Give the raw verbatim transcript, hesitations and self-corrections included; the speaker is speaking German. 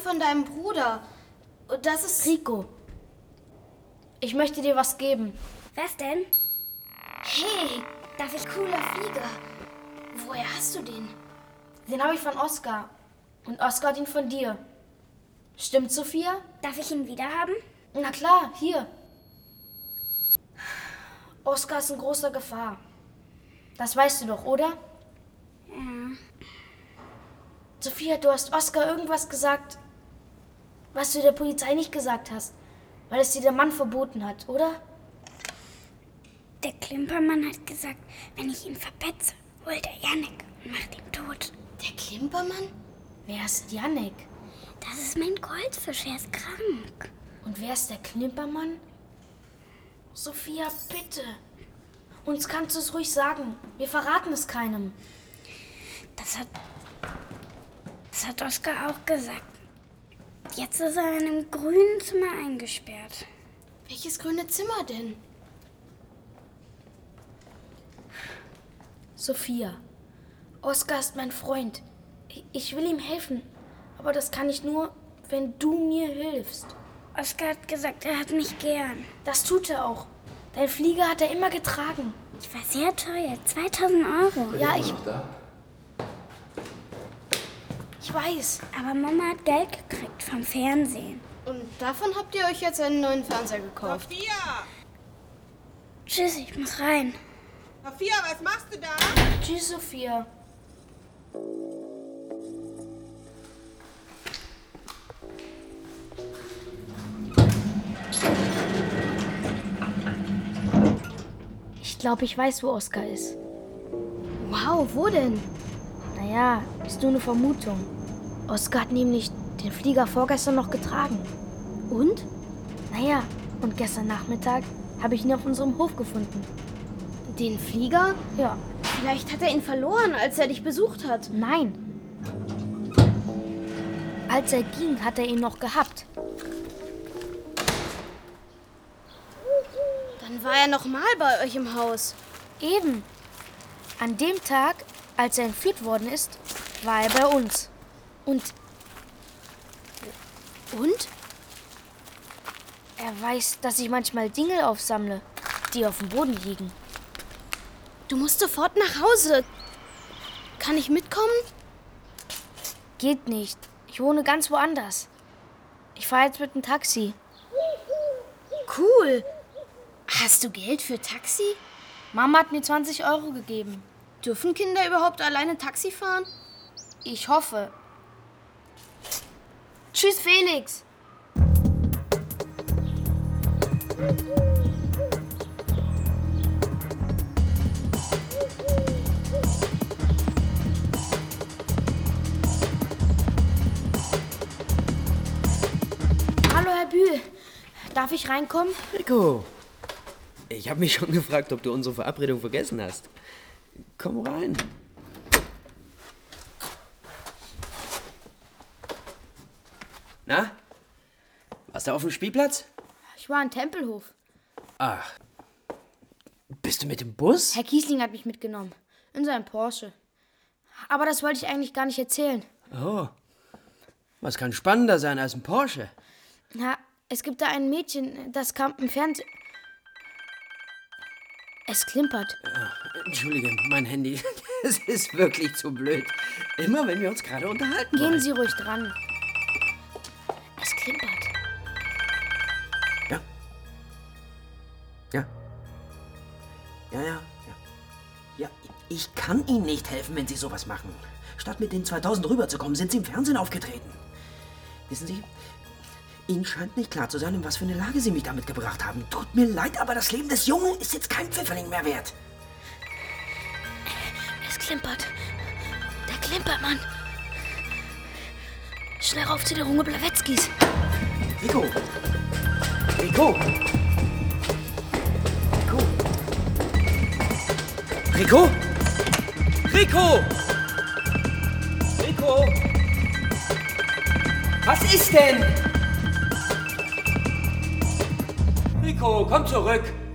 von deinem Bruder. Und das ist... Rico, ich möchte dir was geben. Was denn? Hey, darf ich cooler Flieger? Woher hast du den? Den habe ich von Oskar. Und Oskar hat ihn von dir. Stimmt, Sophia? Darf ich ihn wieder haben? Na klar, hier. Oskar ist in großer Gefahr. Das weißt du doch, oder? Ja. Sophia, du hast Oskar irgendwas gesagt, was du der Polizei nicht gesagt hast, weil es dir der Mann verboten hat, oder? Der Klimpermann hat gesagt, wenn ich ihn verpetze, holt er Jannik und macht ihn tot. Der Klimpermann? Wer ist Jannik? Das ist mein Goldfisch, er ist krank. Und wer ist der Klimpermann? Sophia, bitte. Uns kannst du es ruhig sagen. Wir verraten es keinem. Das hat... Das hat Oskar auch gesagt. Jetzt ist er in einem grünen Zimmer eingesperrt. Welches grüne Zimmer denn? Sophia, Oskar ist mein Freund. Ich will ihm helfen, aber das kann ich nur, wenn du mir hilfst. Oskar hat gesagt, er hat mich gern. Das tut er auch. Dein Flieger hat er immer getragen. Ich war sehr teuer, zweitausend Euro. Ja, ich... Ich weiß. Aber Mama hat Geld gekriegt vom Fernsehen. Und davon habt ihr euch jetzt einen neuen Fernseher gekauft? Sophia! Tschüss, ich muss rein. Sophia, was machst du da? Tschüss, Sophia. Ich glaube, ich weiß, wo Oskar ist. Wow, wo denn? Naja, ist nur eine Vermutung. Oskar hat nämlich den Flieger vorgestern noch getragen. Und? Naja, und gestern Nachmittag habe ich ihn auf unserem Hof gefunden. Den Flieger? Ja. Vielleicht hat er ihn verloren, als er dich besucht hat. Nein. Als er ging, hat er ihn noch gehabt. Dann war er noch mal bei euch im Haus. Eben. An dem Tag, als er entführt worden ist, war er bei uns. Und... Und? Er weiß, dass ich manchmal Dinge aufsammle, die auf dem Boden liegen. Du musst sofort nach Hause. Kann ich mitkommen? Geht nicht. Ich wohne ganz woanders. Ich fahre jetzt mit dem Taxi. Cool. Hast du Geld für Taxi? Mama hat mir zwanzig Euro gegeben. Dürfen Kinder überhaupt alleine Taxi fahren? Ich hoffe. Tschüss, Felix. Hallo, Herr Bühl. Darf ich reinkommen? Rico, ich habe mich schon gefragt, ob du unsere Verabredung vergessen hast. Komm rein. Na? Warst du auf dem Spielplatz? Ich war in Tempelhof. Ach. Bist du mit dem Bus? Herr Kiesling hat mich mitgenommen. In seinem Porsche. Aber das wollte ich eigentlich gar nicht erzählen. Oh. Was kann spannender sein als ein Porsche? Na, es gibt da ein Mädchen, das kam im Fernsehen. Es klimpert. Entschuldige, mein Handy. Es ist wirklich zu blöd. Immer wenn wir uns gerade unterhalten Gehen wollen. Sie ruhig dran. Es klimpert. Ja. Ja. Ja, ja, ja. Ja, ich kann Ihnen nicht helfen, wenn Sie sowas machen. Statt mit den zweitausend rüberzukommen, sind Sie im Fernsehen aufgetreten. Wissen Sie, Ihnen scheint nicht klar zu sein, in was für eine Lage Sie mich damit gebracht haben. Tut mir leid, aber das Leben des Jungen ist jetzt kein Pfifferling mehr wert. Es klimpert. Der Klimpermann. Schnell rauf zu der Runge Blawetzkis. Rico! Rico! Rico! Rico! Rico! Rico! Was ist denn? Rico, komm zurück!